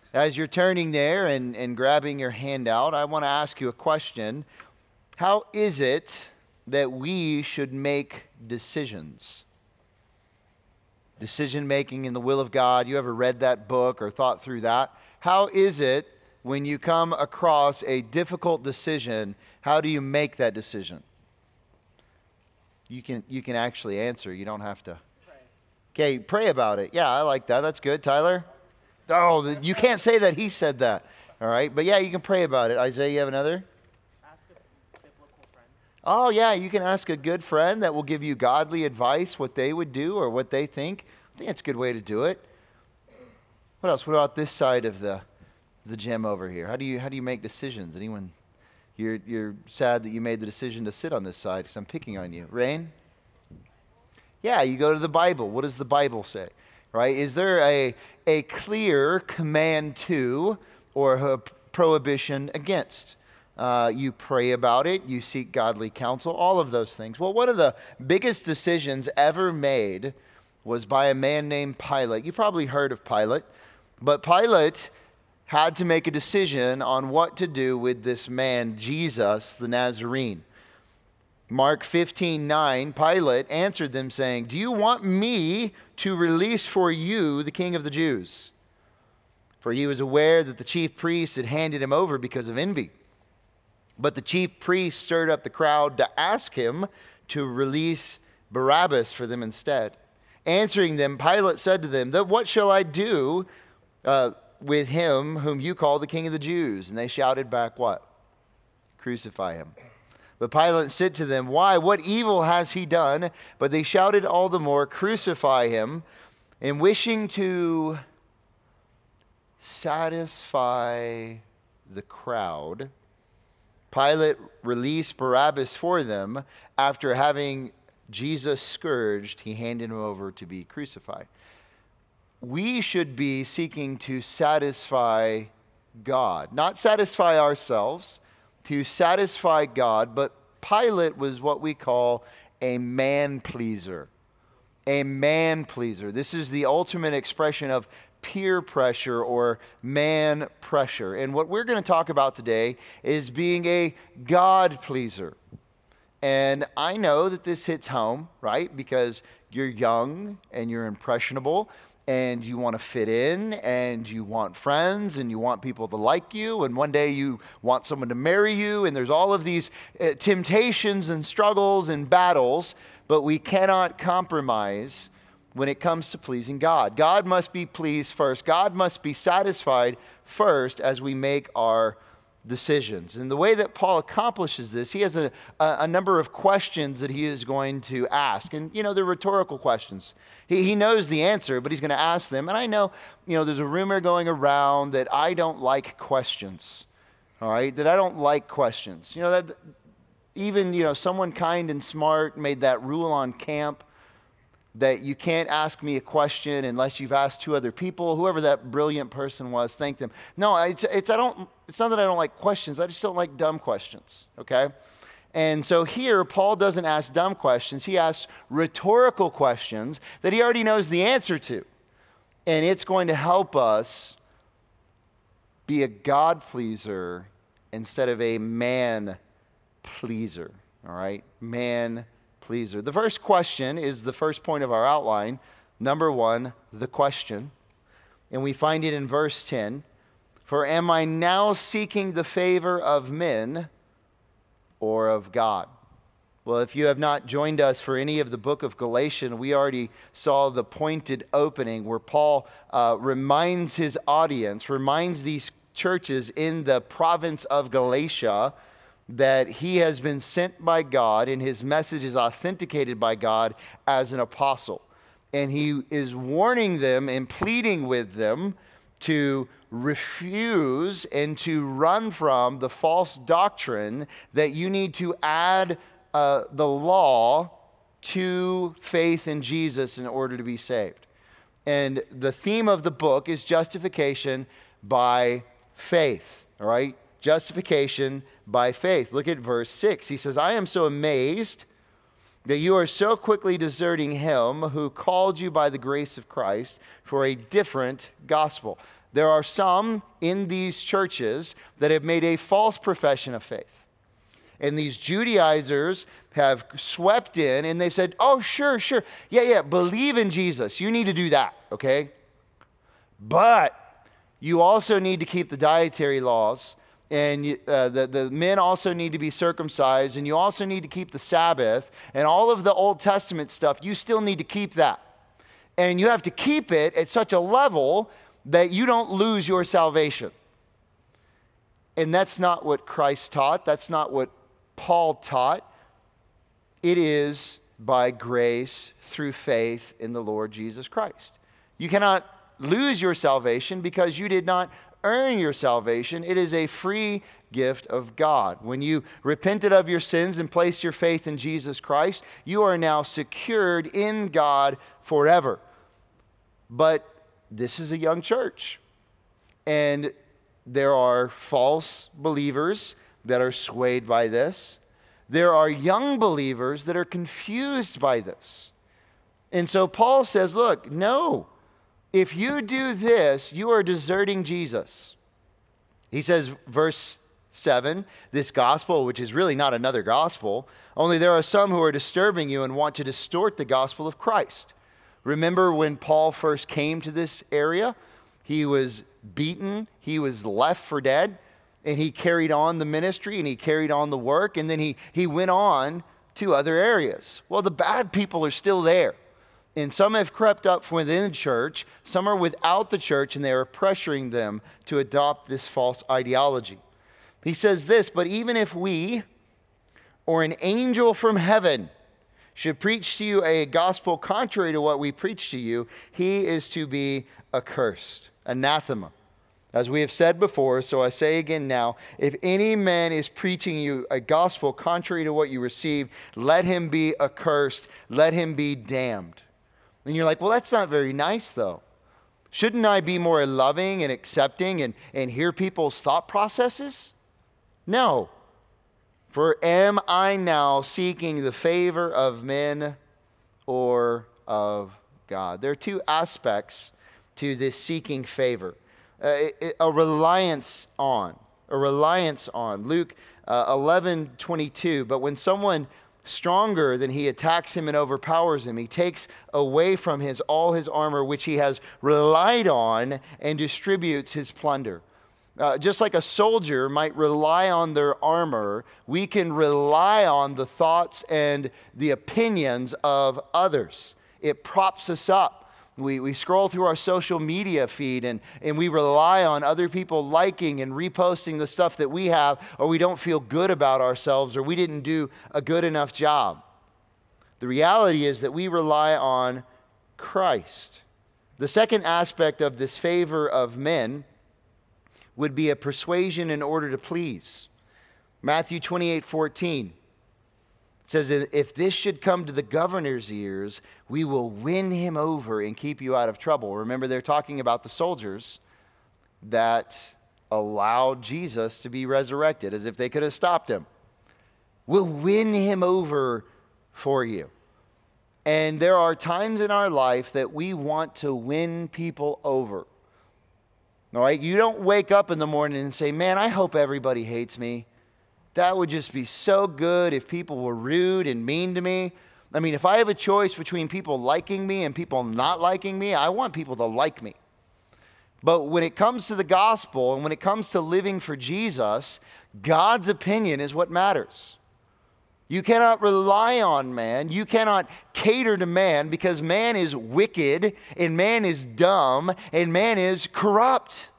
As you're turning there and grabbing your handout, I want to ask you a question. How is it that we should make decisions? Decision making in the will of God. You ever read that book or thought through that? How is it when you come across a difficult decision, how do you make that decision? You can actually answer. You don't have to. Okay, pray about it. Yeah, I like that. That's good. Tyler? Oh, you can't say that he said that. All right, but yeah, you can pray about it. Isaiah, you have another? Ask a biblical friend. Oh, yeah, you can ask a good friend that will give you godly advice, what they would do or what they think. I think that's a good way to do it. What else? What about this side of the gym over here? How do you make decisions? Anyone? You're sad that you made the decision to sit on this side because I'm picking on you. Rain? Yeah, you go to the Bible. What does the Bible say? Right? Is there a clear command to or a prohibition against? You pray about it. You seek godly counsel. All of those things. Well, one of the biggest decisions ever made was by a man named Pilate. You probably heard of Pilate, but Pilate had to make a decision on what to do with this man, Jesus the Nazarene. Mark 15:9, Pilate answered them saying, "Do you want me to release for you the King of the Jews?" For he was aware that the chief priests had handed him over because of envy. But the chief priests stirred up the crowd to ask him to release Barabbas for them instead. Answering them, Pilate said to them, "What shall I do with him whom you call the King of the Jews?" And they shouted back, what? "Crucify him." But Pilate said to them, "Why? What evil has he done?" But they shouted all the more, "Crucify him." And wishing to satisfy the crowd, Pilate released Barabbas for them. After having Jesus scourged, he handed him over to be crucified. We should be seeking to satisfy God, not satisfy ourselves, to satisfy God. But Pilate was what we call a man pleaser. A man pleaser. This is the ultimate expression of peer pressure or man pressure. And what we're going to talk about today is being a God pleaser. And I know that this hits home, right? Because you're young and you're impressionable and you want to fit in and you want friends and you want people to like you, and one day you want someone to marry you, and there's all of these temptations and struggles and battles, but we cannot compromise when it comes to pleasing God. God must be pleased first. God must be satisfied first as we make our decisions. And the way that Paul accomplishes this, he has a number of questions that he is going to ask. And, they're rhetorical questions. He knows the answer, but he's going to ask them. And I know, there's a rumor going around that I don't like questions. All right? That I don't like questions. That even, someone kind and smart made that rule on camp that you can't ask me a question unless you've asked two other people. Whoever that brilliant person was, thank them. No, it's not that I don't like questions. I just don't like dumb questions, okay? And so here, Paul doesn't ask dumb questions. He asks rhetorical questions that he already knows the answer to. And it's going to help us be a God pleaser instead of a man pleaser, all right? Man pleaser. The first question is the first point of our outline. Number one, the question. And we find it in verse 10. "For am I now seeking the favor of men or of God?" Well, if you have not joined us for any of the book of Galatians, we already saw the pointed opening where Paul reminds his audience, reminds these churches in the province of Galatia that he has been sent by God and his message is authenticated by God as an apostle. And he is warning them and pleading with them to refuse and to run from the false doctrine that you need to add the law to faith in Jesus in order to be saved. And the theme of the book is justification by faith, all right? Justification by faith. Look at verse 6. He says, "I am so amazed that you are so quickly deserting him who called you by the grace of Christ for a different gospel." There are some in these churches that have made a false profession of faith. And these Judaizers have swept in and they said, oh, sure. Yeah, believe in Jesus. You need to do that, okay? But you also need to keep the dietary laws, and the men also need to be circumcised, and you also need to keep the Sabbath, and all of the Old Testament stuff, you still need to keep that. And you have to keep it at such a level that you don't lose your salvation. And that's not what Christ taught. That's not what Paul taught. It is by grace through faith in the Lord Jesus Christ. You cannot lose your salvation because you did not earn your salvation. It is a free gift of God. When you repented of your sins and placed your faith in Jesus Christ, you are now secured in God forever. But this is a young church, and there are false believers that are swayed by this. There are young believers that are confused by this. And so Paul says, look, no, if you do this, you are deserting Jesus. He says, verse 7, this gospel, which is really not another gospel, only there are some who are disturbing you and want to distort the gospel of Christ. Remember when Paul first came to this area? He was beaten, he was left for dead, and he carried on the ministry and he carried on the work, and then he went on to other areas. Well, the bad people are still there. And some have crept up from within the church, some are without the church, and they are pressuring them to adopt this false ideology. He says this, but even if we or an angel from heaven should preach to you a gospel contrary to what we preach to you, he is to be accursed, anathema. As we have said before, so I say again now, if any man is preaching you a gospel contrary to what you received, let him be accursed, let him be damned. And you're like, well, that's not very nice, though. Shouldn't I be more loving and accepting and hear people's thought processes? No. For am I now seeking the favor of men or of God? There are two aspects to this seeking favor. A reliance on. Luke 11:22. But when someone stronger than he attacks him and overpowers him, he takes away from all his armor which he has relied on and distributes his plunder. Just like a soldier might rely on their armor, we can rely on the thoughts and the opinions of others. It props us up. We scroll through our social media feed and we rely on other people liking and reposting the stuff that we have, or we don't feel good about ourselves, or we didn't do a good enough job. The reality is that we rely on Christ. The second aspect of this favor of men would be a persuasion in order to please. Matthew 28:14 says, if this should come to the governor's ears, we will win him over and keep you out of trouble. Remember, they're talking about the soldiers that allowed Jesus to be resurrected, as if they could have stopped him. We'll win him over for you. And there are times in our life that we want to win people over. All right, you don't wake up in the morning and say, man, I hope everybody hates me. That would just be so good if people were rude and mean to me. I mean, if I have a choice between people liking me and people not liking me, I want people to like me. But when it comes to the gospel and when it comes to living for Jesus, God's opinion is what matters. You cannot rely on man. You cannot cater to man, because man is wicked and man is dumb and man is corrupt.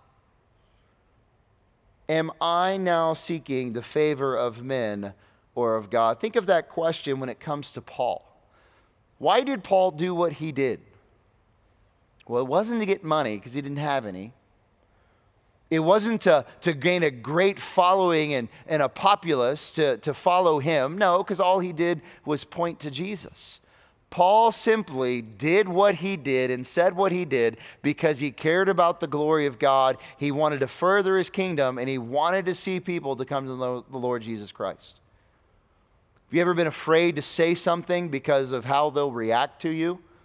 Am I now seeking the favor of men or of God? Think of that question when it comes to Paul. Why did Paul do what he did? Well, it wasn't to get money, because he didn't have any. It wasn't to gain a great following and a populace to follow him. No, because all he did was point to Jesus. Paul simply did what he did and said what he did because he cared about the glory of God. He wanted to further his kingdom, and he wanted to see people to come to the Lord Jesus Christ. Have you ever been afraid to say something because of how they'll react to you?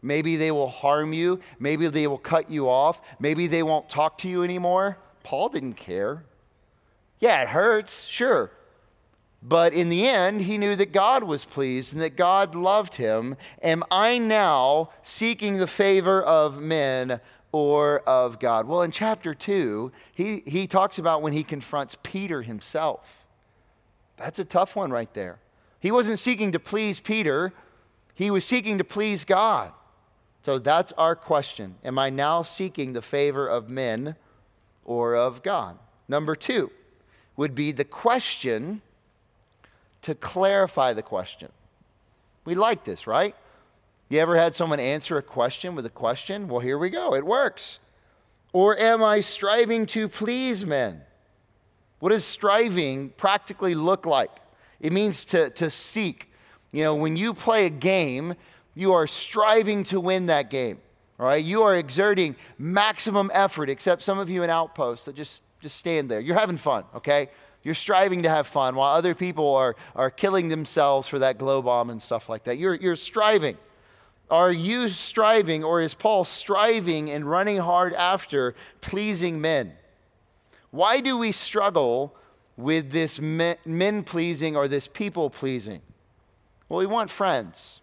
Maybe they will harm you. Maybe they will cut you off. Maybe they won't talk to you anymore. Paul didn't care. Yeah, it hurts, sure. But in the end, he knew that God was pleased and that God loved him. Am I now seeking the favor of men or of God? Well, in chapter 2, he talks about when he confronts Peter himself. That's a tough one right there. He wasn't seeking to please Peter. He was seeking to please God. So that's our question. Am I now seeking the favor of men or of God? Number 2 would be the question to clarify the question. We like this, right? You ever had someone answer a question with a question? Well, here we go. It works. Or am I striving to please men? What does striving practically look like? It means to seek. You know, when you play a game, you are striving to win that game. All right? You are exerting maximum effort, except some of you in Outposts that just stand there. You're having fun, okay? You're striving to have fun while other people are killing themselves for that glow bomb and stuff like that. You're striving. Are you striving, or is Paul striving and running hard after pleasing men? Why do we struggle with this men pleasing or this people pleasing? Well, we want friends.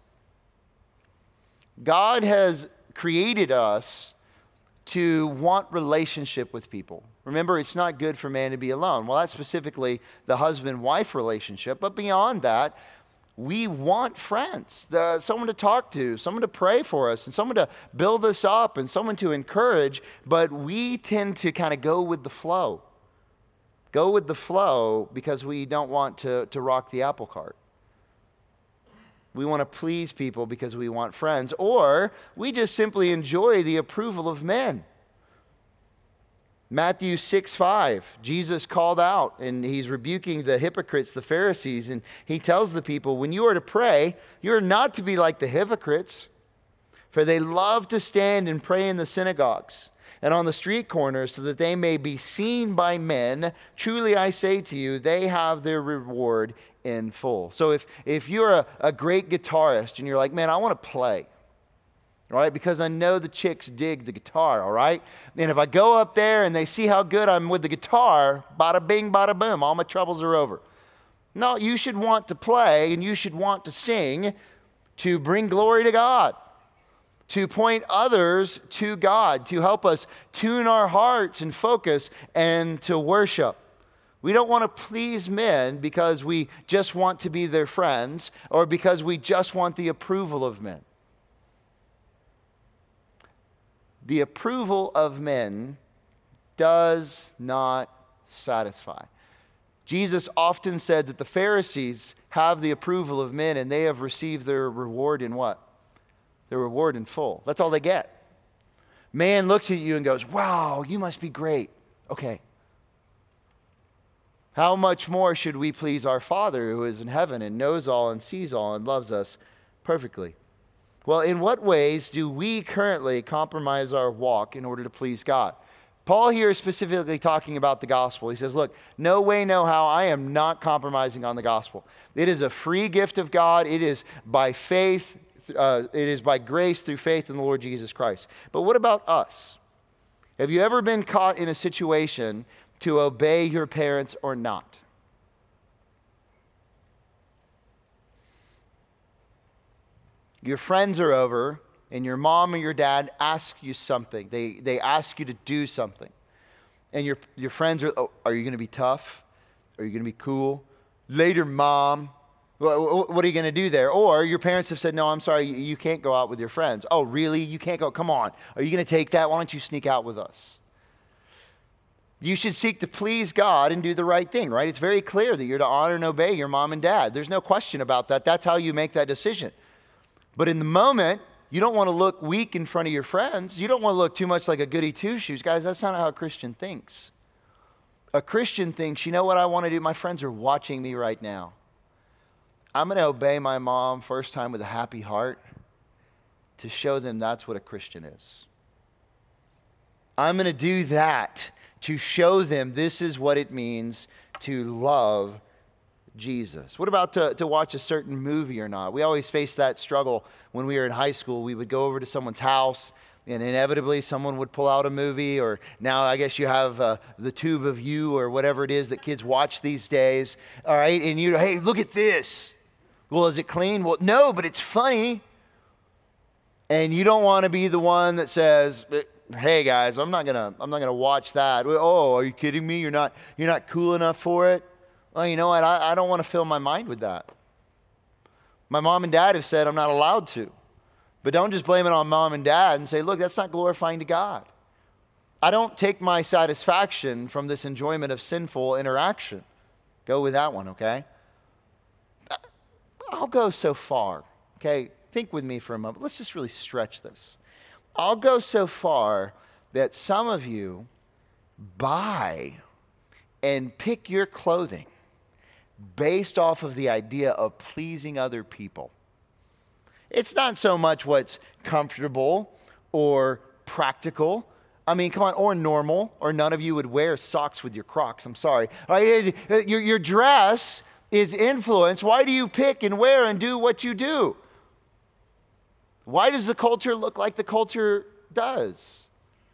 God has created us to want relationship with people. Remember, it's not good for man to be alone. Well, that's specifically the husband-wife relationship. But beyond that, we want friends, someone to talk to, someone to pray for us, and someone to build us up, and someone to encourage. But we tend to kind of go with the flow. Go with the flow because we don't want to rock the apple cart. We want to please people because we want friends, or we just simply enjoy the approval of men. Matthew 6:5, Jesus called out, and he's rebuking the hypocrites, the Pharisees, and he tells the people, when you are to pray, you are not to be like the hypocrites, for they love to stand and pray in the synagogues and on the street corners so that they may be seen by men. Truly I say to you, they have their reward in full. So if you're a great guitarist and you're like, man, I want to play, all right, because I know the chicks dig the guitar, all right? And if I go up there and they see how good I'm with the guitar, bada bing, bada boom, all my troubles are over. No, you should want to play and you should want to sing to bring glory to God, to point others to God, to help us tune our hearts and focus and to worship. We don't want to please men because we just want to be their friends or because we just want the approval of men. The approval of men does not satisfy. Jesus often said that the Pharisees have the approval of men and they have received their reward in what? Their reward in full. That's all they get. Man looks at you and goes, wow, you must be great. Okay. How much more should we please our Father who is in heaven and knows all and sees all and loves us perfectly? Well, in what ways do we currently compromise our walk in order to please God? Paul here is specifically talking about the gospel. He says, look, no way, no how, I am not compromising on the gospel. It is a free gift of God. It is by faith. It is by grace through faith in the Lord Jesus Christ. But what about us? Have you ever been caught in a situation to obey your parents or not? Your friends are over and your mom or your dad ask you something. They ask you to do something. And your friends are, oh, are you going to be tough? Are you going to be cool? Later, mom. What are you going to do there? Or your parents have said, no, I'm sorry, you can't go out with your friends. Oh, really? You can't go? Come on. Are you going to take that? Why don't you sneak out with us? You should seek to please God and do the right thing, right? It's very clear that you're to honor and obey your mom and dad. There's no question about that. That's how you make that decision. But in the moment, you don't want to look weak in front of your friends. You don't want to look too much like a goody two-shoes. Guys, that's not how a Christian thinks. A Christian thinks, you know what I want to do? My friends are watching me right now. I'm going to obey my mom first time with a happy heart to show them that's what a Christian is. I'm going to do that to show them this is what it means to love Jesus? What about to watch a certain movie or not? We always faced that struggle when we were in high school. We would go over to someone's house, and inevitably someone would pull out a movie, or now I guess you have the Tube of You or whatever it is that kids watch these days. All right, and hey, look at this. Well, is it clean? Well, no, but it's funny. And you don't want to be the one that says, hey guys, I'm not gonna watch that. Oh, are you kidding me? You're not cool enough for it? Well, you know what? I don't want to fill my mind with that. My mom and dad have said I'm not allowed to. But don't just blame it on mom and dad and say, look, that's not glorifying to God. I don't take my satisfaction from this enjoyment of sinful interaction. Go with that one, okay? I'll go so far, okay? Think with me for a moment. Let's just really stretch this. I'll go so far that some of you buy and pick your clothing based off of the idea of pleasing other people. It's not so much what's comfortable or practical. I mean, come on, or normal, or none of you would wear socks with your Crocs. I'm sorry. Your dress is influenced. Why do you pick and wear and do what you do? Why does the culture look like the culture does?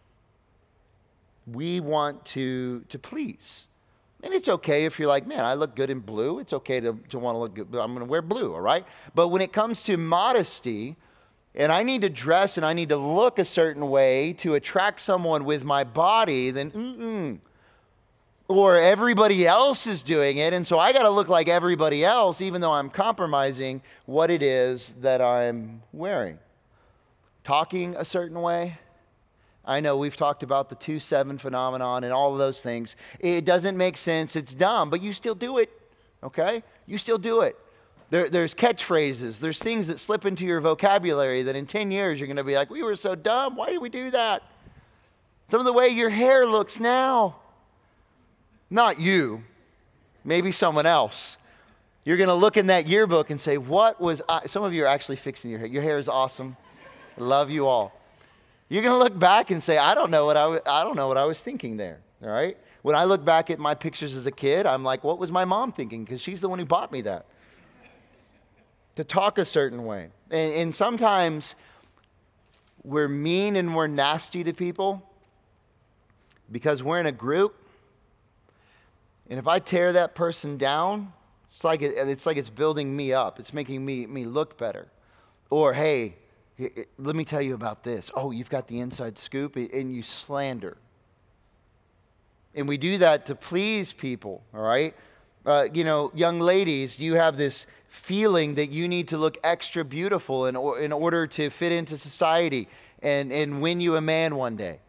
We want to please. And it's okay if you're like, man, I look good in blue. It's okay to want to look good. I'm going to wear blue, all right? But when it comes to modesty, and I need to dress and I need to look a certain way to attract someone with my body, then or everybody else is doing it, and so I got to look like everybody else, even though I'm compromising what it is that I'm wearing. Talking a certain way. I know we've talked about the 2-7 phenomenon and all of those things. It doesn't make sense. It's dumb, but you still do it, okay? You still do it. There's catchphrases. There's things that slip into your vocabulary that in 10 years you're going to be like, we were so dumb. Why did we do that? Some of the way your hair looks now. Not you. Maybe someone else. You're going to look in that yearbook and say, what was I? Some of you are actually fixing your hair. Your hair is awesome. I love you all. You're going to look back and say, I don't know what I was thinking there, all right? When I look back at my pictures as a kid, I'm like, what was my mom thinking? Because she's the one who bought me that. To talk a certain way. And sometimes we're mean and we're nasty to people because we're in a group. And if I tear that person down, it's like it's building me up. It's making me look better. Or, hey, let me tell you about this. Oh, you've got the inside scoop, and you slander. And we do that to please people, all right? Young ladies, you have this feeling that you need to look extra beautiful in order to fit into society and win you a man one day.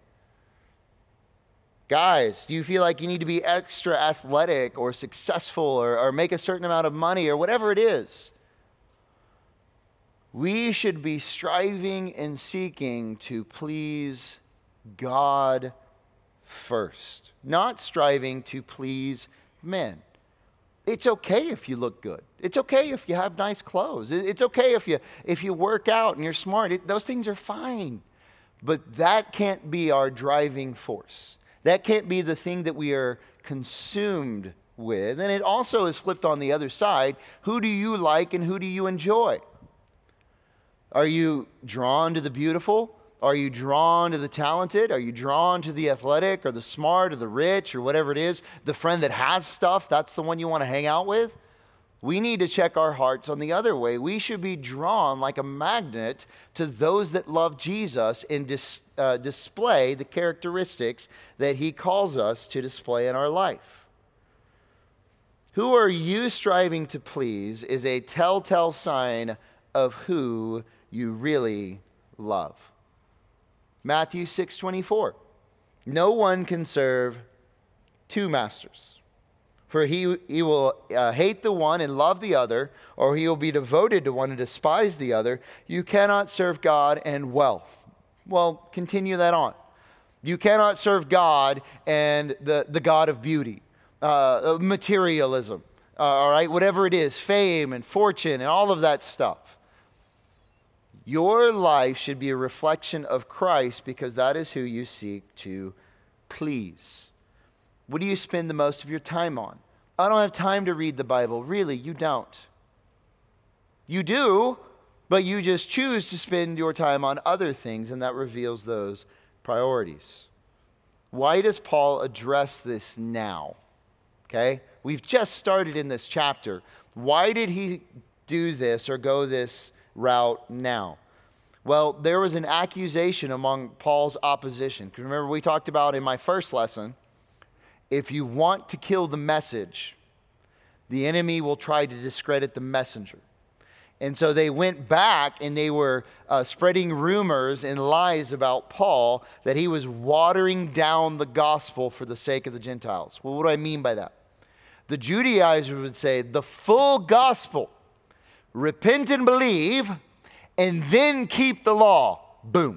Guys, do you feel like you need to be extra athletic or successful or make a certain amount of money or whatever it is? We should be striving and seeking to please God first, not striving to please men. It's okay if you look good. It's okay if you have nice clothes. It's okay if you work out and you're smart. Those things are fine. But that can't be our driving force. That can't be the thing that we are consumed with. And it also is flipped on the other side. Who do you like and who do you enjoy? Are you drawn to the beautiful? Are you drawn to the talented? Are you drawn to the athletic or the smart or the rich or whatever it is? The friend that has stuff, that's the one you want to hang out with? We need to check our hearts on the other way. We should be drawn like a magnet to those that love Jesus and display the characteristics that he calls us to display in our life. Who are you striving to please is a telltale sign of who you really love. Matthew 6:24. No one can serve two masters. For he will hate the one and love the other, or he will be devoted to one and despise the other. You cannot serve God and wealth. Well, continue that on. You cannot serve God and the God of beauty, materialism, all right, whatever it is, fame and fortune and all of that stuff. Your life should be a reflection of Christ because that is who you seek to please. What do you spend the most of your time on? I don't have time to read the Bible. Really, you don't. You do, but you just choose to spend your time on other things, and that reveals those priorities. Why does Paul address this now? Okay? We've just started in this chapter. Why did he do this or go this route now? Well, there was an accusation among Paul's opposition. Because remember, we talked about in my first lesson, if you want to kill the message, the enemy will try to discredit the messenger. And so they went back and they were spreading rumors and lies about Paul that he was watering down the gospel for the sake of the Gentiles. Well, what do I mean by that? The Judaizers would say the full gospel, repent and believe, and then keep the law. Boom.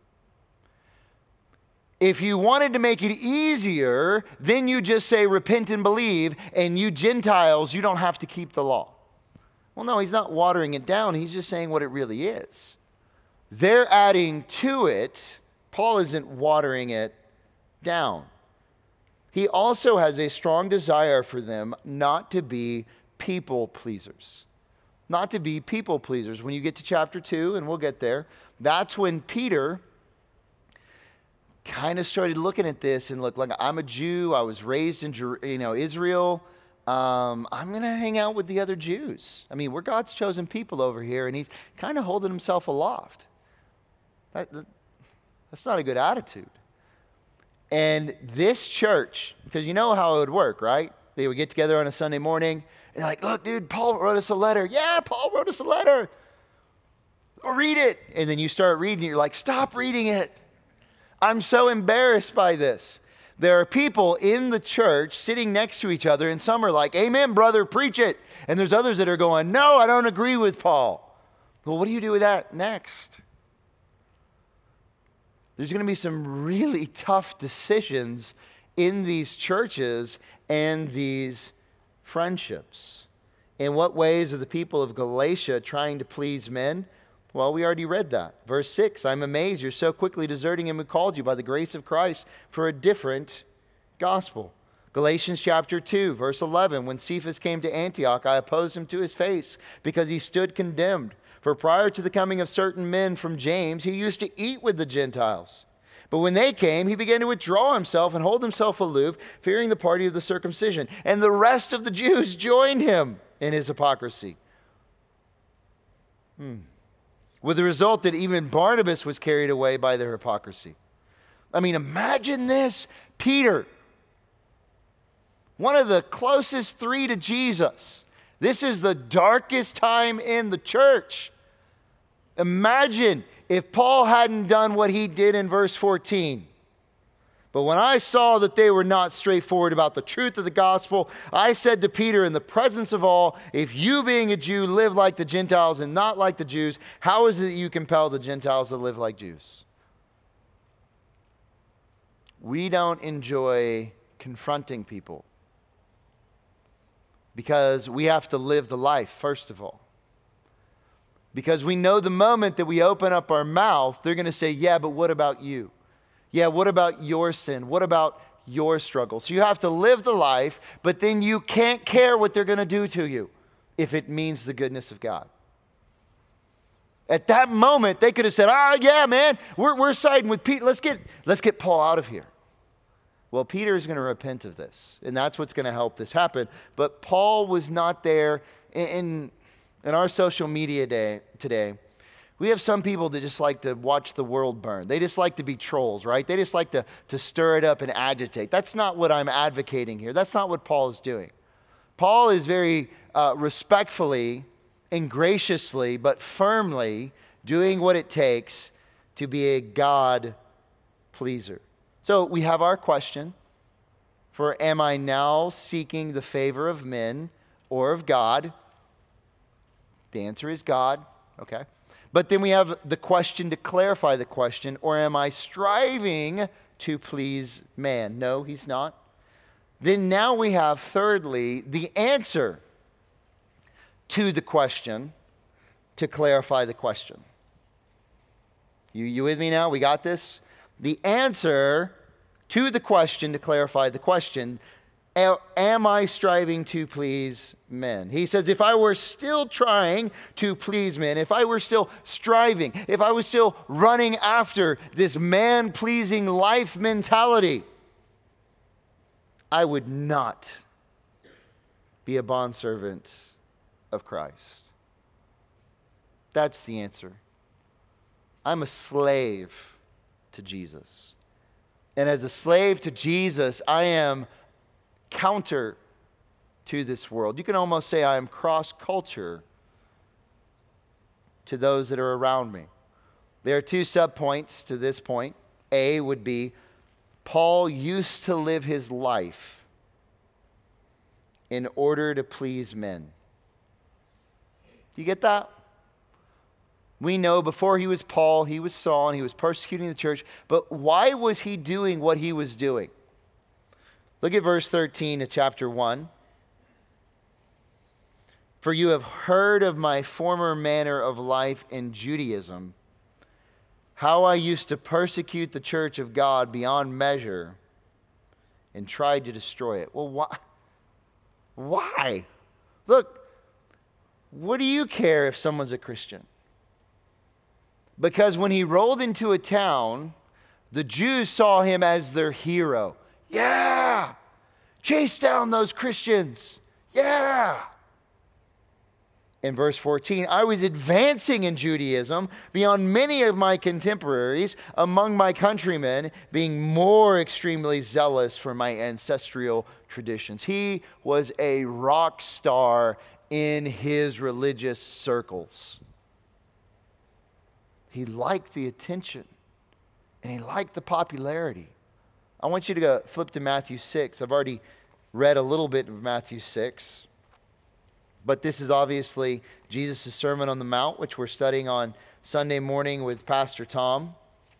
If you wanted to make it easier, then you just say repent and believe, and you Gentiles, you don't have to keep the law. Well, no, he's not watering it down. He's just saying what it really is. They're adding to it. Paul isn't watering it down. He also has a strong desire for them not to be people pleasers. Not to be people pleasers. When you get to chapter 2, and we'll get there, that's when Peter kind of started looking at this and looked like, I'm a Jew. I was raised in Israel. I'm going to hang out with the other Jews. I mean, we're God's chosen people over here, and he's kind of holding himself aloft. That's not a good attitude. And this church, because you know how it would work, right? They would get together on a Sunday morning, and like, look, dude, Paul wrote us a letter. Yeah, Paul wrote us a letter. Oh, read it. And then you start reading it. You're like, stop reading it. I'm so embarrassed by this. There are people in the church sitting next to each other, and some are like, amen, brother, preach it. And there's others that are going, no, I don't agree with Paul. Well, what do you do with that next? There's going to be some really tough decisions in these churches and these friendships. In what ways are the people of Galatia trying to please men? Well, we already read that. Verse 6, I'm amazed you're so quickly deserting him who called you by the grace of Christ for a different gospel. Galatians chapter 2, verse 11, when Cephas came to Antioch, I opposed him to his face because he stood condemned. For prior to the coming of certain men from James, he used to eat with the Gentiles. But when they came, he began to withdraw himself and hold himself aloof, fearing the party of the circumcision. And the rest of the Jews joined him in his hypocrisy. With the result that even Barnabas was carried away by their hypocrisy. I mean, imagine this. Peter, one of the closest three to Jesus. This is the darkest time in the church. Imagine if Paul hadn't done what he did in verse 14. But when I saw that they were not straightforward about the truth of the gospel, I said to Peter in the presence of all, if you being a Jew live like the Gentiles and not like the Jews, how is it that you compel the Gentiles to live like Jews? We don't enjoy confronting people because we have to live the life, first of all. Because we know the moment that we open up our mouth, they're going to say, yeah, but what about you? Yeah, what about your sin? What about your struggle? So you have to live the life, but then you can't care what they're going to do to you if it means the goodness of God. At that moment, they could have said, yeah, man, we're siding with Pete. Let's get Paul out of here. Well, Peter is going to repent of this, and that's what's going to help this happen. But Paul was not there. In our social media day today, we have some people that just like to watch the world burn. They just like to be trolls, right? They just like to stir it up and agitate. That's not what I'm advocating here. That's not what Paul is doing. Paul is very respectfully and graciously, but firmly doing what it takes to be a God pleaser. So we have our question for, am I now seeking the favor of men or of God? The answer is God, okay? But then we have the question to clarify the question, or am I striving to please man? No, he's not. Then now we have, thirdly, the answer to the question to clarify the question. You with me now? We got this? The answer to the question to clarify the question. Am I striving to please men? He says, if I were still trying to please men, if I were still striving, if I was still running after this man-pleasing life mentality, I would not be a bondservant of Christ. That's the answer. I'm a slave to Jesus. And as a slave to Jesus, I am counter to this world. You can almost say I am cross-culture to those that are around me. There are two subpoints to this point. A would be Paul used to live his life in order to please men. Do you get that? We know before he was Paul, he was Saul, and he was persecuting the church. But why was he doing what he was doing? Look at verse 13 of chapter 1. For you have heard of my former manner of life in Judaism, how I used to persecute the church of God beyond measure and tried to destroy it. Well, why? Why? Look, what do you care if someone's a Christian? Because when he rolled into a town, the Jews saw him as their hero. Yeah! Chase down those Christians. Yeah! In verse 14, I was advancing in Judaism beyond many of my contemporaries among my countrymen, being more extremely zealous for my ancestral traditions. He was a rock star in his religious circles. He liked the attention and he liked the popularity. I want you to go flip to Matthew 6. I've already read a little bit of Matthew 6. But this is obviously Jesus' Sermon on the Mount, which we're studying on Sunday morning with Pastor Tom.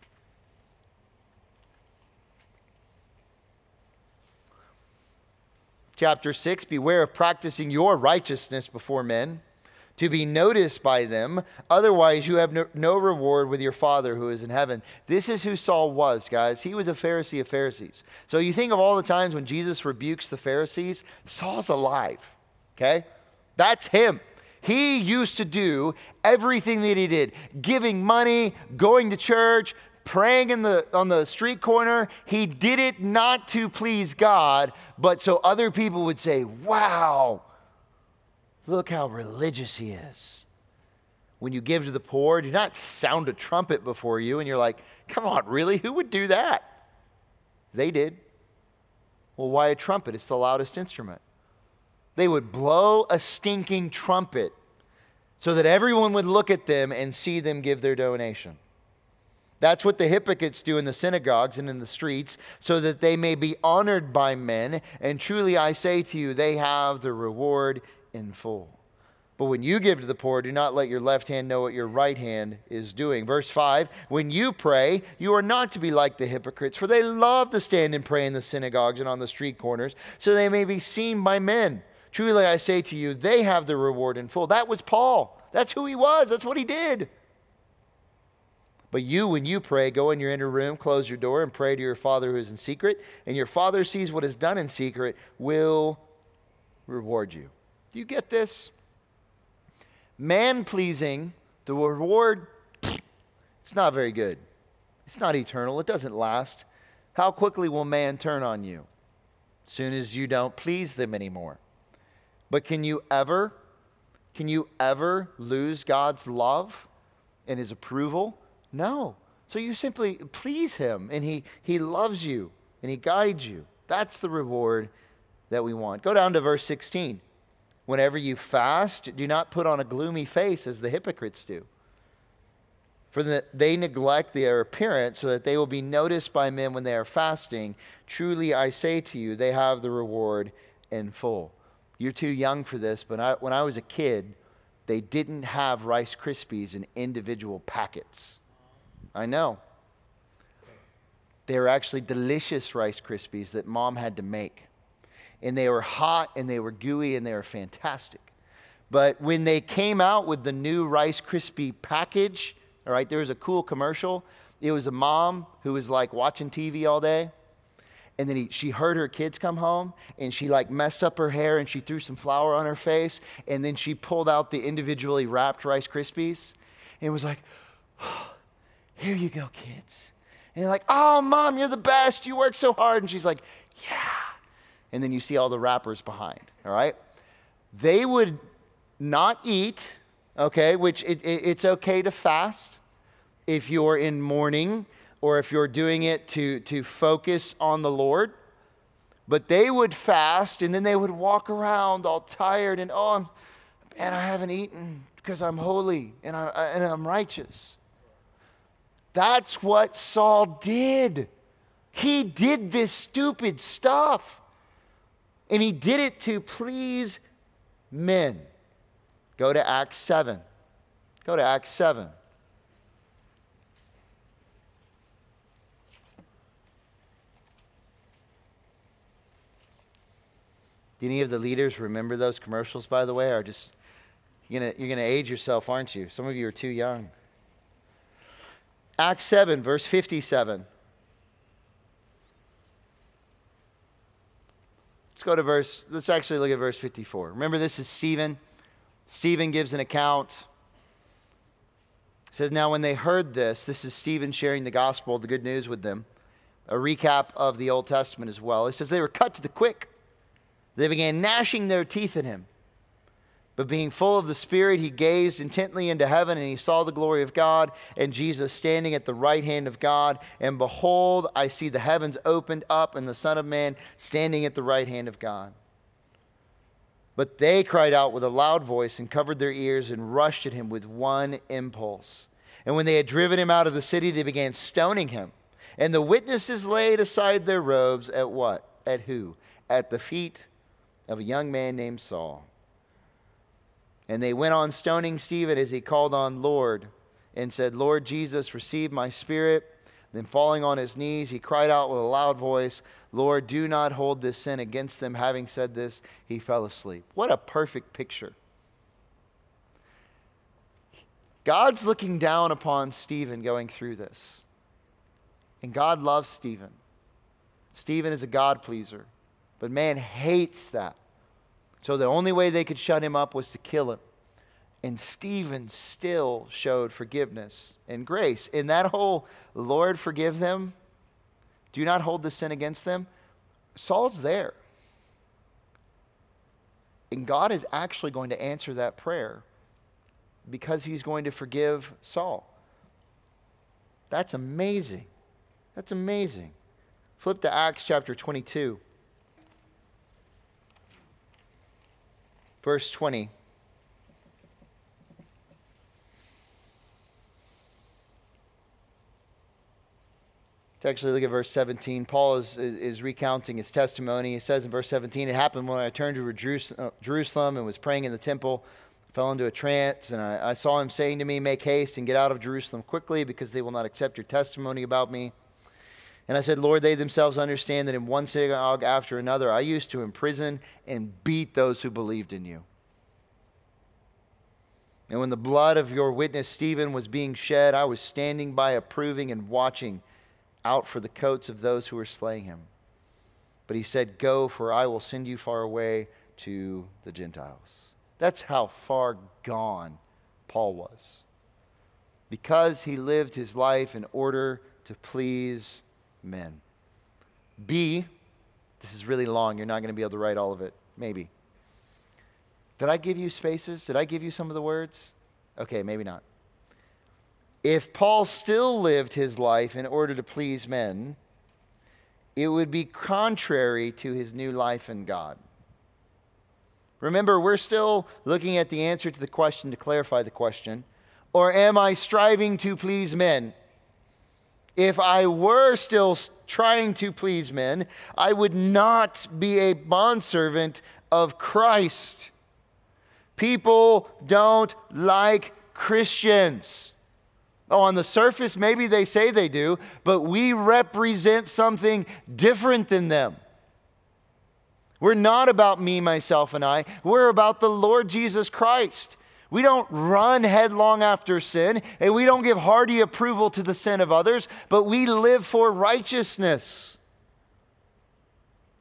Chapter 6, beware of practicing your righteousness before men, to be noticed by them. Otherwise, you have no reward with your Father who is in heaven. This is who Saul was, guys. He was a Pharisee of Pharisees. So you think of all the times when Jesus rebukes the Pharisees, Saul's alive, okay? That's him. He used to do everything that he did, giving money, going to church, praying on the street corner. He did it not to please God, but so other people would say, wow, look how religious he is. When you give to the poor, do not sound a trumpet before you. And you're like, come on, really? Who would do that? They did. Well, why a trumpet? It's the loudest instrument. They would blow a stinking trumpet so that everyone would look at them and see them give their donation. That's what the hypocrites do in the synagogues and in the streets, so that they may be honored by men. And truly I say to you, they have the reward in full. But when you give to the poor, do not let your left hand know what your right hand is doing. Verse 5, when you pray, you are not to be like the hypocrites, for they love to stand and pray in the synagogues and on the street corners, so they may be seen by men. Truly I say to you, they have the reward in full. That was Paul. That's who he was. That's what he did. But you, when you pray, go in your inner room, close your door, and pray to your Father who is in secret. And your Father sees what is done in secret, will reward you. Do you get this? Man-pleasing, the reward, it's not very good. It's not eternal. It doesn't last. How quickly will man turn on you? As soon as you don't please them anymore. But can you ever lose God's love and his approval? No. So you simply please him, and he loves you, and he guides you. That's the reward that we want. Go down to verse 16. Whenever you fast, do not put on a gloomy face as the hypocrites do. For they neglect their appearance so that they will be noticed by men when they are fasting. Truly I say to you, they have the reward in full. You're too young for this, but when I was a kid, they didn't have Rice Krispies in individual packets. I know. They were actually delicious Rice Krispies that Mom had to make. And they were hot, and they were gooey, and they were fantastic. But when they came out with the new Rice Krispie package, all right, there was a cool commercial. It was a mom who was like watching TV all day. And then she heard her kids come home, and she like messed up her hair, and she threw some flour on her face, and then she pulled out the individually wrapped Rice Krispies and was like, oh, here you go, kids. And you're like, oh, Mom, you're the best. You work so hard. And she's like, yeah. And then you see all the wrappers behind, all right? They would not eat, okay, which it's okay to fast if you're in mourning or if you're doing it to focus on the Lord. But they would fast, and then they would walk around all tired and, oh, man, I haven't eaten because I'm holy and I'm righteous. That's what Saul did. He did this stupid stuff. And he did it to please men. Go to Acts 7. Go to Acts 7. Do any of the leaders remember those commercials, by the way? Or just you're gonna age yourself, aren't you? Some of you are too young. Acts 7, verse 57. Let's actually look at verse 54. Remember, this is Stephen. Stephen gives an account. It says, now when they heard this is Stephen sharing the gospel, the good news with them. A recap of the Old Testament as well. It says they were cut to the quick. They began gnashing their teeth at him. But being full of the Spirit, he gazed intently into heaven, and he saw the glory of God and Jesus standing at the right hand of God. And behold, I see the heavens opened up and the Son of Man standing at the right hand of God. But they cried out with a loud voice and covered their ears and rushed at him with one impulse. And when they had driven him out of the city, they began stoning him. And the witnesses laid aside their robes at what? At who? At the feet of a young man named Saul. And they went on stoning Stephen as he called on Lord and said, Lord Jesus, receive my spirit. Then falling on his knees, he cried out with a loud voice, Lord, do not hold this sin against them. Having said this, he fell asleep. What a perfect picture. God's looking down upon Stephen going through this. And God loves Stephen. Stephen is a God pleaser. But man hates that. So the only way they could shut him up was to kill him. And Stephen still showed forgiveness and grace. In that whole, Lord, forgive them, do not hold the sin against them, Saul's there. And God is actually going to answer that prayer because he's going to forgive Saul. That's amazing. That's amazing. Flip to Acts chapter 22. Verse 20. Let's actually look at verse 17. Paul is recounting his testimony. He says in verse 17, it happened when I returned to Jerusalem and was praying in the temple, fell into a trance, and I saw him saying to me, make haste and get out of Jerusalem quickly, because they will not accept your testimony about me. And I said, Lord, they themselves understand that in one synagogue after another, I used to imprison and beat those who believed in you. And when the blood of your witness Stephen was being shed, I was standing by approving and watching out for the coats of those who were slaying him. But he said, go, for I will send you far away to the Gentiles. That's how far gone Paul was. Because he lived his life in order to please men. B, this is really long. You're not going to be able to write all of it. Maybe. Did I give you spaces? Did I give you some of the words? Okay, maybe not. If Paul still lived his life in order to please men, it would be contrary to his new life in God. Remember, we're still looking at the answer to the question to clarify the question. Or am I striving to please men? If I were still trying to please men, I would not be a bondservant of Christ. People don't like Christians. Oh, on the surface, maybe they say they do, but we represent something different than them. We're not about me, myself, and I. We're about the Lord Jesus Christ. We don't run headlong after sin, and we don't give hearty approval to the sin of others, but we live for righteousness.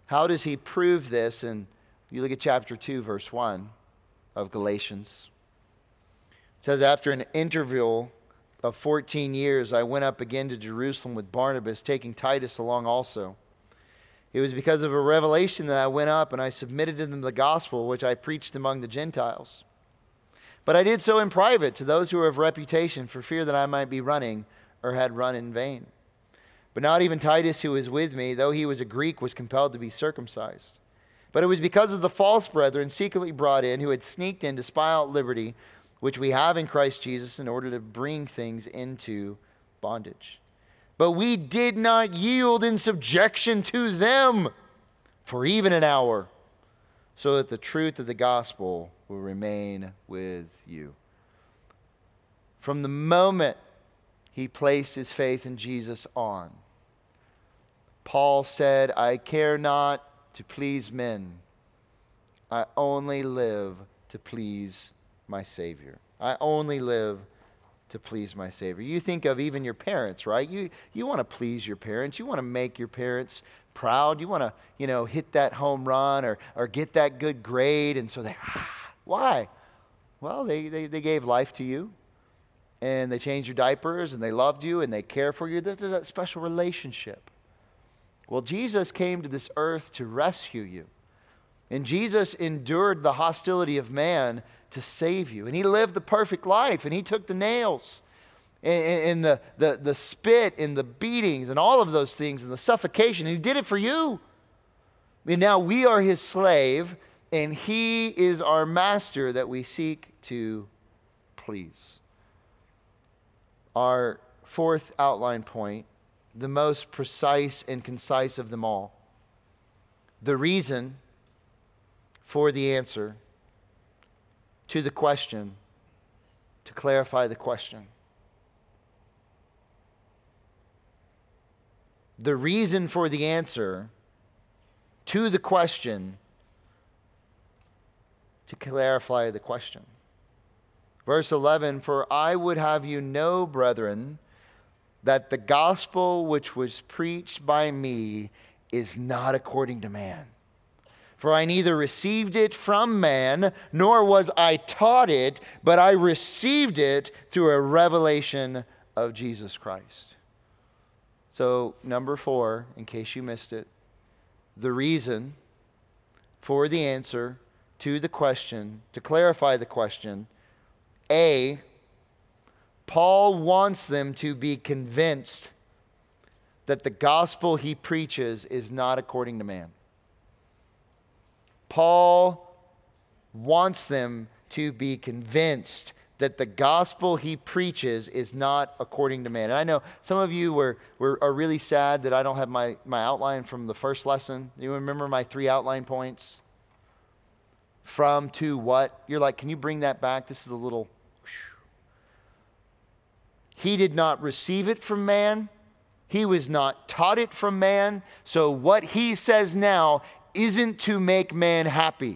How does he prove this? And you look at chapter 2, verse 1 of Galatians. It says, after an interval of 14 years, I went up again to Jerusalem with Barnabas, taking Titus along also. It was because of a revelation that I went up and I submitted to them the gospel, which I preached among the Gentiles. But I did so in private to those who were of reputation, for fear that I might be running or had run in vain. But not even Titus, who was with me, though he was a Greek, was compelled to be circumcised. But it was because of the false brethren secretly brought in, who had sneaked in to spy out liberty, which we have in Christ Jesus, in order to bring things into bondage. But we did not yield in subjection to them for even an hour, so that the truth of the gospel will remain with you. From the moment he placed his faith in Jesus on, Paul said, I care not to please men. I only live to please my Savior. I only live to please my Savior. You think of even your parents, right? You want to please your parents. You want to make your parents proud. You want to, hit that home run or get that good grade. And so why? Well, they gave life to you, and they changed your diapers, and they loved you, and they care for you. There's that special relationship. Well, Jesus came to this earth to rescue you. And Jesus endured the hostility of man to save you. And he lived the perfect life, and he took the nails and the spit and the beatings and all of those things and the suffocation. And he did it for you. And now we are his slave, and he is our master that we seek to please. Our fourth outline point, the most precise and concise of them all. The reason for the answer to the question, to clarify the question. The reason for the answer to the question, to clarify the question. Verse 11, for I would have you know, brethren, that the gospel which was preached by me is not according to man. For I neither received it from man, nor was I taught it, but I received it through a revelation of Jesus Christ. So, number 4, in case you missed it, the reason for the answer to the question, to clarify the question, A, Paul wants them to be convinced that the gospel he preaches is not according to man. Paul wants them to be convinced that the gospel he preaches is not according to man. And I know some of you are really sad that I don't have my outline from the first lesson. You remember my 3 outline points? From, to, what? You're like, can you bring that back? This is a little... He did not receive it from man. He was not taught it from man. So what he says now isn't to make man happy.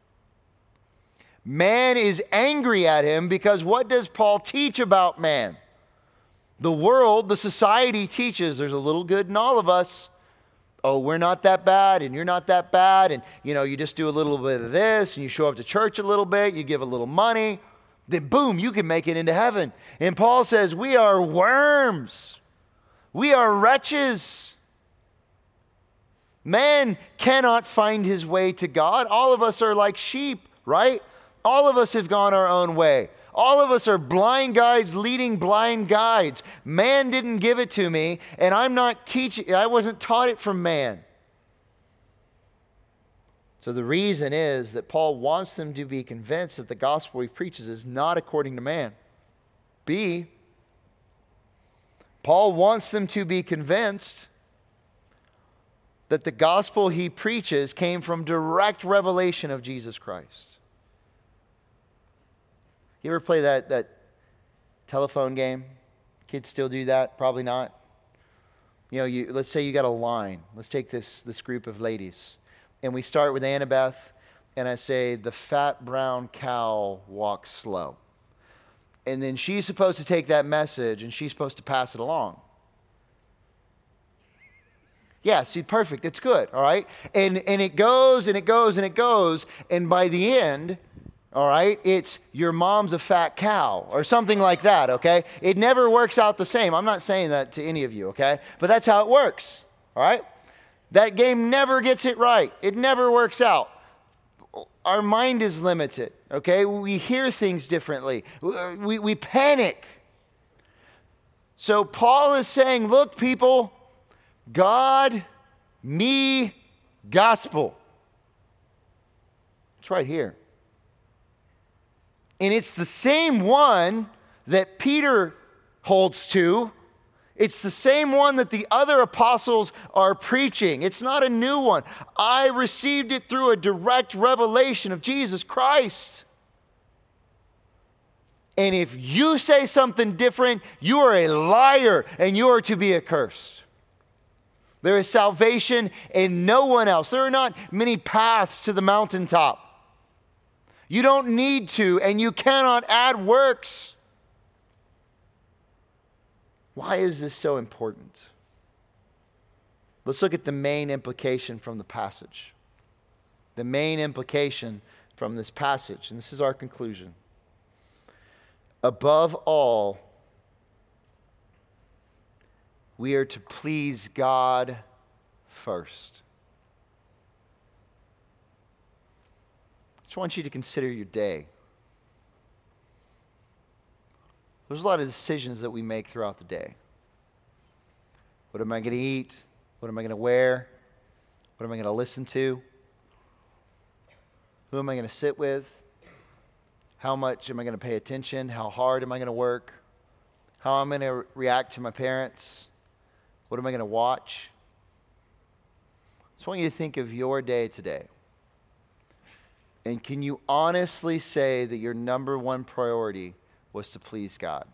Man is angry at him because what does Paul teach about man? The world, the society teaches there's a little good in all of us. Oh, we're not that bad and you're not that bad. And, you just do a little bit of this and you show up to church a little bit, you give a little money. Then boom, you can make it into heaven. And Paul says, we are worms. We are wretches. Man cannot find his way to God. All of us are like sheep, right? All of us have gone our own way. All of us are blind guides leading blind guides. Man didn't give it to me, and I wasn't taught it from man. So the reason is that Paul wants them to be convinced that the gospel he preaches is not according to man. B, Paul wants them to be convinced that the gospel he preaches came from direct revelation of Jesus Christ. You ever play that telephone game? Kids still do that? Probably not. Let's say you got a line. Let's take this group of ladies. And we start with Annabeth, and I say, the fat brown cow walks slow. And then she's supposed to take that message, and she's supposed to pass it along. Yeah, see, perfect. It's good, all right? And it goes and it goes and it goes. And by the end, all right, it's your mom's a fat cow or something like that, okay? It never works out the same. I'm not saying that to any of you, okay? But that's how it works, all right? That game never gets it right. It never works out. Our mind is limited, okay? We hear things differently. We panic. So Paul is saying, look, people, God, me, gospel. It's right here. And it's the same one that Peter holds to. It's the same one that the other apostles are preaching. It's not a new one. I received it through a direct revelation of Jesus Christ. And if you say something different, you are a liar and you are to be accursed. There is salvation in no one else. There are not many paths to the mountaintop. You don't need to, and you cannot add works. Why is this so important? Let's look at the main implication from the passage. The main implication from this passage, and this is our conclusion. Above all, we are to please God first. I just want you to consider your day. There's a lot of decisions that we make throughout the day. What am I going to eat? What am I going to wear? What am I going to listen to? Who am I going to sit with? How much am I going to pay attention? How hard am I going to work? How am I going to react to my parents? What am I going to watch? I just want you to think of your day today. And can you honestly say that your number one priority was to please God?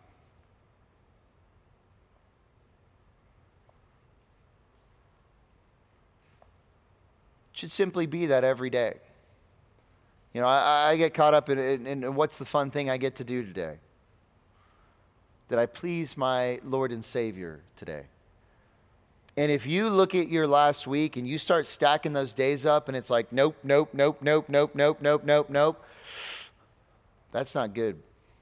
It should simply be that every day. You know, I get caught up in what's the fun thing I get to do today? Did I please my Lord and Savior today? And if you look at your last week and you start stacking those days up and it's like, nope, nope, nope, nope, nope, nope, nope, nope, nope, that's not good.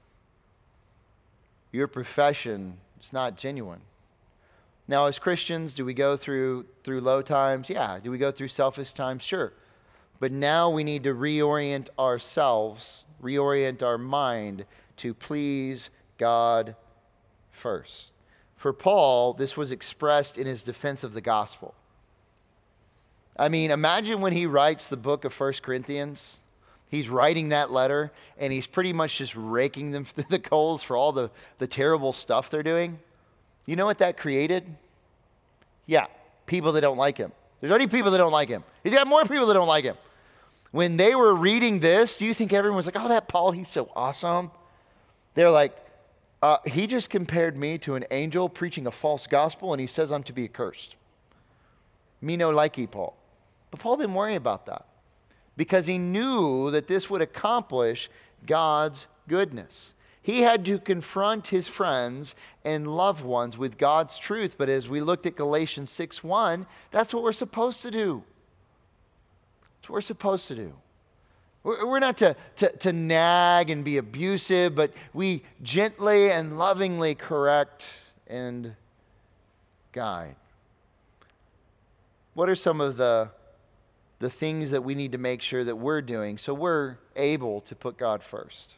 Your profession is not genuine. Now, as Christians, do we go through low times? Yeah. Do we go through selfish times? Sure. But now we need to reorient ourselves, reorient our mind to please God first. For Paul, this was expressed in his defense of the gospel. I mean, imagine when he writes the book of 1 Corinthians. He's writing that letter, and he's pretty much just raking them through the coals for all the terrible stuff they're doing. You know what that created? Yeah, people that don't like him. There's already people that don't like him. He's got more people that don't like him. When they were reading this, do you think everyone was like, oh, that Paul, he's so awesome? They're like, he just compared me to an angel preaching a false gospel, and he says I'm to be accursed. Me no likey, Paul. But Paul didn't worry about that because he knew that this would accomplish God's goodness. He had to confront his friends and loved ones with God's truth. But as we looked at Galatians 6:1, that's what we're supposed to do. That's what we're supposed to do. We're not to nag and be abusive, but we gently and lovingly correct and guide. What are some of the things that we need to make sure that we're doing so we're able to put God first?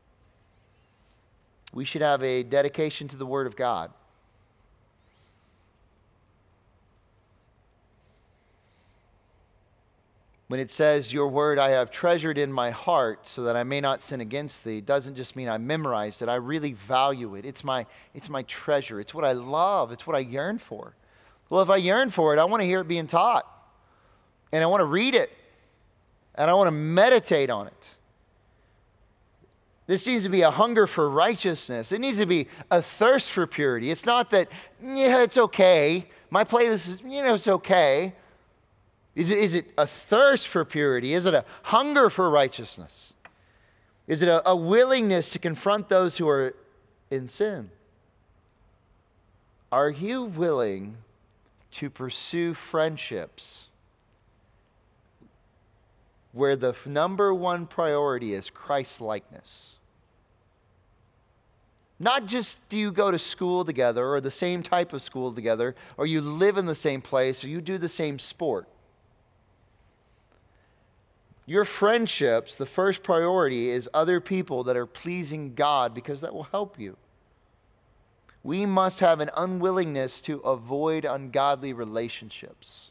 We should have a dedication to the Word of God. When it says, your word I have treasured in my heart so that I may not sin against thee, it doesn't just mean I memorized it. I really value it. It's my treasure. It's what I love. It's what I yearn for. Well, if I yearn for it, I want to hear it being taught. And I want to read it. And I want to meditate on it. This needs to be a hunger for righteousness. It needs to be a thirst for purity. It's not that, yeah, it's okay. My playlist is, it's okay. Is it a thirst for purity? Is it a hunger for righteousness? Is it a willingness to confront those who are in sin? Are you willing to pursue friendships where the number one priority is Christ-likeness. Not just do you go to school together or the same type of school together, or you live in the same place, or you do the same sport. Your friendships, the first priority is other people that are pleasing God, because that will help you. We must have an unwillingness to avoid ungodly relationships.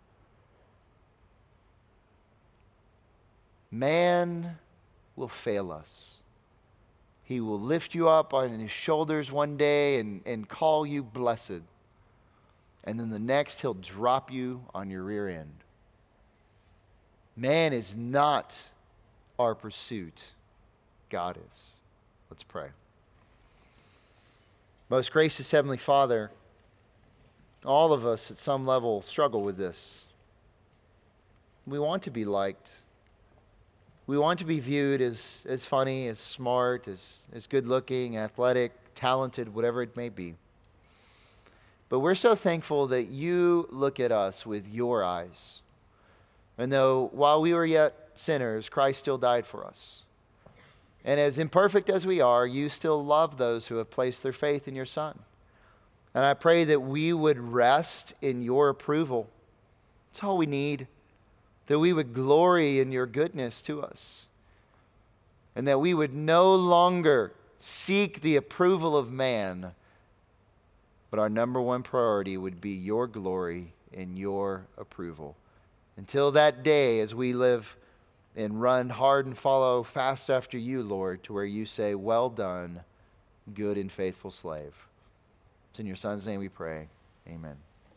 Man will fail us. He will lift you up on his shoulders one day and call you blessed. And then the next, he'll drop you on your rear end. Man is not our pursuit. God is. Let's pray. Most gracious Heavenly Father, all of us at some level struggle with this. We want to be liked. We want to be viewed as funny, as smart, as good looking, athletic, talented, whatever it may be. But we're so thankful that you look at us with your eyes. And though while we were yet sinners, Christ still died for us. And as imperfect as we are, you still love those who have placed their faith in your Son. And I pray that we would rest in your approval. That's all we need. That we would glory in your goodness to us. And that we would no longer seek the approval of man, but our number one priority would be your glory and your approval. Until that day, as we live and run hard and follow fast after you, Lord, to where you say, well done, good and faithful slave. It's in your Son's name we pray. Amen.